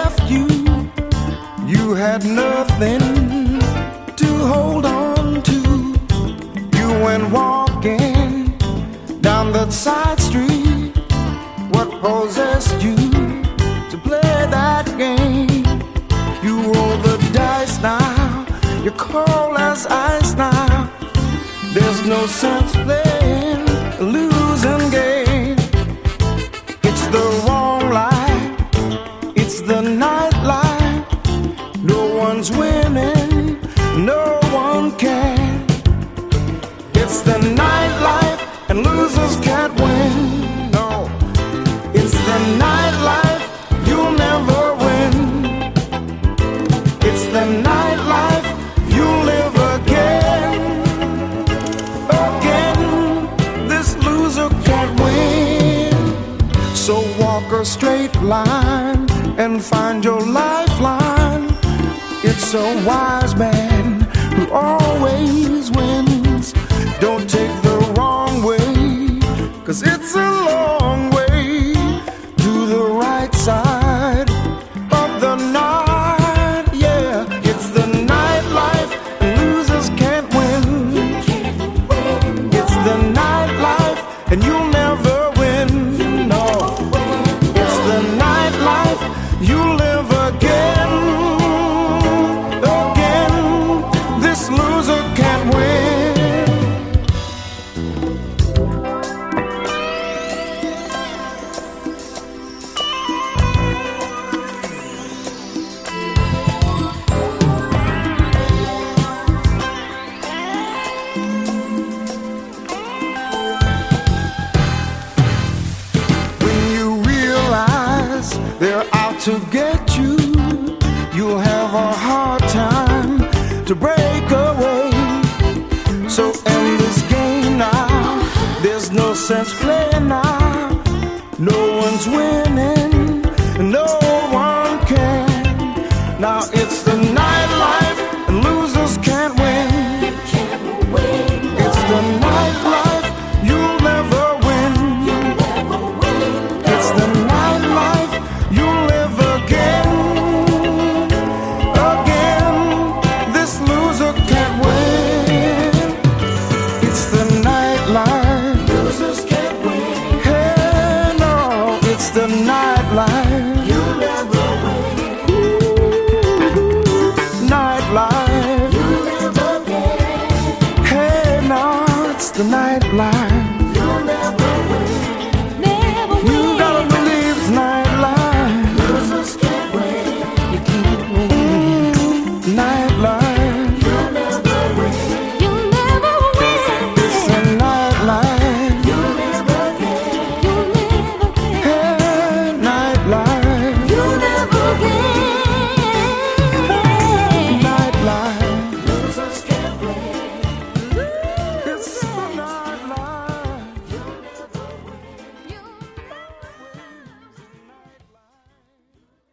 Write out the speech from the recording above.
left you, you had nothing to hold on to. You went walking down that side street. What possessed you to play that game? You roll the dice now, you're cold as ice now. There's no sense playing a losing game. It's the wrong life, it's the nightlife. No one's winning, no one can. It's the nightlife and losers can't win. No, it's the nightlife, you'll never win. It's the nightlife, you'll live again. Again, this loser can't win. So walk a straight line and find your lifeline. It's a wise man who always wins. Don't take the wrong way, 'cause it's a long way to the right side of the night. Yeah, it's the nightlife, and losers can't win. It's the nightlife, and you'll never win. No, it's the nightlife, you live again. Again, this loser can't win. They're out to get you. You'll have a hard time to break away. So end this game now. There's no sense playing now. No one's winning.